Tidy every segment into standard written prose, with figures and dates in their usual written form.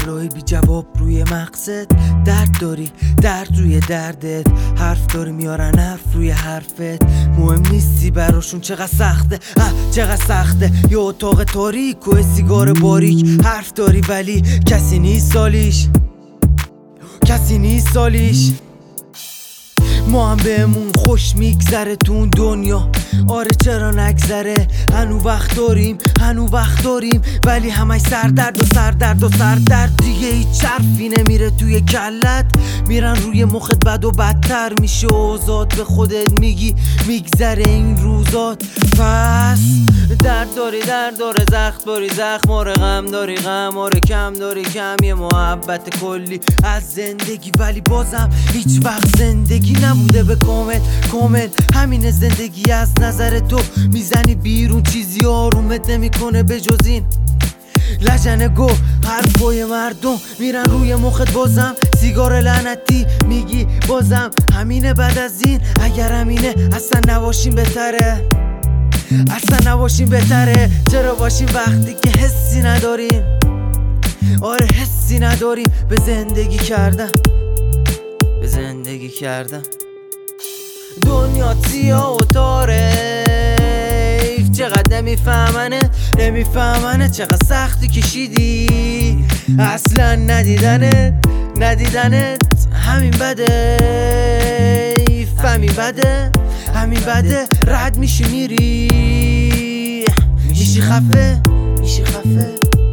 سوالای بی جواب روی مقصد. درد داری، درد روی دردت، حرف داری میارن حرف روی حرفت. مهم نیستی براشون چقدر سخته، چقدر سخته. یه اتاق تاریک و سیگار باریک، حرف داری ولی کسی نیست سالیش، کسی نیست سالیش. ما هم بهمون خوش میگذره تو اون دنیا، آره چرا نگذره. هنو وقت داریم، هنو وقت داریم، ولی همش سردرد و سردرد و سردرد. دیگه هیچ حرفی نمیره توی کلت، میرن روی مخت بد و بدتر میشه اوضاعت. به خودت میگی میگذره این روزات. پس درد داری، درد داره، زخم داری زخم، آره غم داری غم، آره کم داری کم. یه محبت کلی از زندگی، ولی بازم هیچ وقت زندگی نبوده به کامل. همین زندگی از نظر تو میزنی بیرون، چیزی آرومت نمیکنه به جز این لجنه گو. حرفای مردم میرن روی مخت، بازم سیگار لعنتی میگی بازم همینه. بعد از این اگر همینه اصلا نباشیم بهتره، اصلا نباشیم بهتره. چرا باشیم وقتی که حسی نداریم، آره حسی نداریم به زندگی کردن، به زندگی کردن. دنیا سیاه و تاریک، چقدر نمیفهمنه چقدر سختی کشیدی اصلا ندیدنت. همین بده، فهمی بده، همین بده. رد میشی میری، میشی خفه، میشی خفه.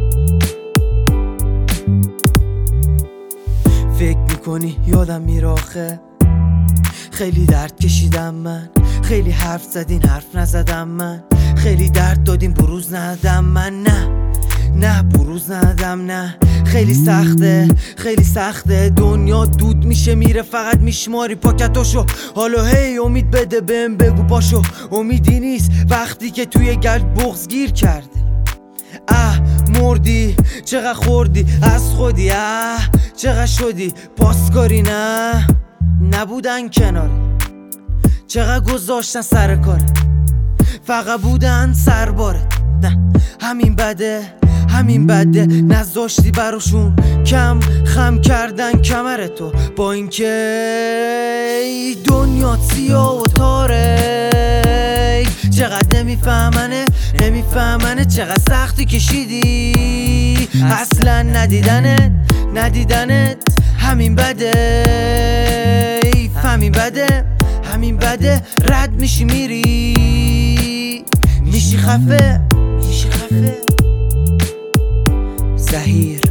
فکر میکنی یادم میره آخه، خیلی درد کشیدم من، خیلی حرف زدین حرف نزدم من، خیلی درد دادیم بروز ندادم من. نه بروز ندادم نه. خیلی سخته، خیلی سخته. دنیا دود میشه میره، فقط میشماری پاکتاشو. حالا هی امید بده بهم، بگو پاشو. امیدی نیست وقتی که توی گرد بغض گیر کرده. مردی چقدر خوردی از خودی، چقدر شدی پاسکاری. نه نبودن کناری، چقدر گذاشتن سر کارت، فقط بودن سربارت. نه همین بده، همین بده. نذاشتی براشون کم خم کردن کمرتو، با اینکه دنیا سیاه و تاریک. چقدر نمیفهمنه چقدر سختی کشیدی اصلا ندیدنت. همین بده، همین بده، همین بده. رد میشی میری، میشی خفه، میشی خفه. زهیر